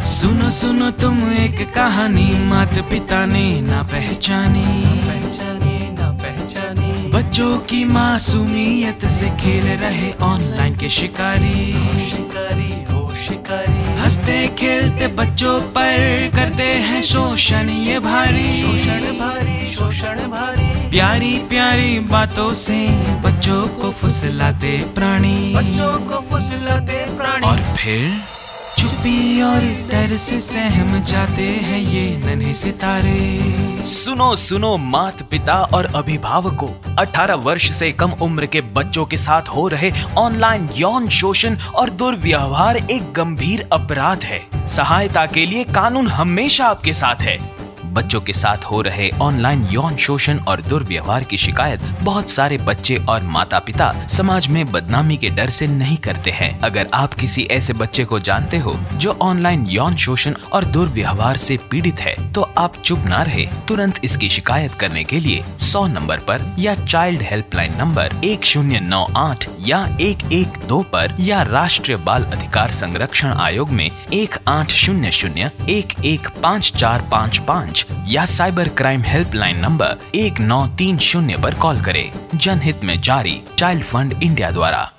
सुनो सुनो तुम एक कहानी, माता पिता ने ना पहचानी। बच्चों की मासूमियत से खेल रहे ऑनलाइन के शिकारी। हंसते खेलते बच्चों पर करते हैं शोषण ये भारी। प्यारी प्यारी बातों से बच्चों को फुसलाते प्राणी। और फिर चुप्पी और डर से सहम जाते हैं ये नन्हे सितारे। सुनो सुनो माता पिता और अभिभावकों, 18 वर्ष से कम उम्र के बच्चों के साथ हो रहे ऑनलाइन यौन शोषण और दुर्व्यवहार एक गंभीर अपराध है। सहायता के लिए कानून हमेशा आपके साथ है। बच्चों के साथ हो रहे ऑनलाइन यौन शोषण और दुर्व्यवहार की शिकायत बहुत सारे बच्चे और माता पिता समाज में बदनामी के डर से नहीं करते हैं। अगर आप किसी ऐसे बच्चे को जानते हो जो ऑनलाइन यौन शोषण और दुर्व्यवहार से पीड़ित है, तो आप चुप ना रहे, तुरंत इसकी शिकायत करने के लिए 100 नंबर पर या चाइल्ड हेल्पलाइन नंबर 1098 या 112 पर या राष्ट्रीय बाल अधिकार संरक्षण आयोग में 1800 115455 या साइबर क्राइम हेल्पलाइन नंबर 1930 पर कॉल करें। जनहित में जारी, चाइल्ड फंड इंडिया द्वारा।